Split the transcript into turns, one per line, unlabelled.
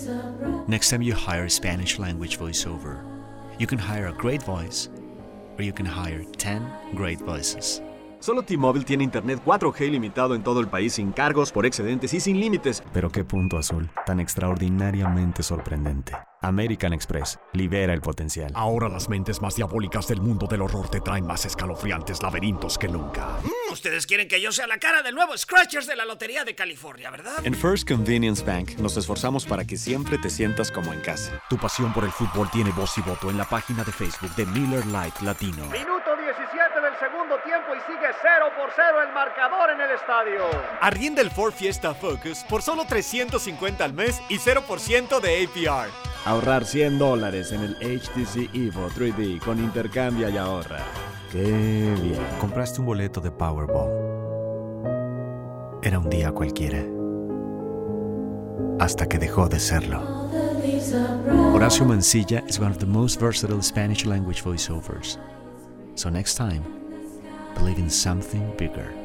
Next time you hire a Spanish language voiceover, you can hire a great voice, or you can hire 10 great voices.
Solo T-Mobile tiene internet 4G ilimitado en todo el país sin cargos, por excedentes y sin límites.
Pero qué punto azul, tan extraordinariamente sorprendente. American Express, libera el potencial.
Ahora las mentes más diabólicas del mundo del horror te traen más escalofriantes laberintos que nunca.
Ustedes quieren que yo sea la cara del nuevo Scratchers de la Lotería de California, ¿verdad?
En First Convenience Bank nos esforzamos para que siempre te sientas como en casa.
Tu pasión por el fútbol tiene voz y voto en la página de Facebook de Miller Lite Latino.
Minuto 17 del segundo tiempo y sigue 0-0 el marcador en el estadio.
Arrienda el Ford Fiesta Focus por solo $350 al mes y 0% de APR.
Ahorrar $100 en el HTC Evo 3D con Intercambia y Ahorra. ¡Qué bien!
Compraste un boleto de Powerball. Era un día cualquiera. Hasta que dejó de serlo. Horacio Mancilla is one of the most versatile Spanish language voiceovers. So next time, believe in something bigger.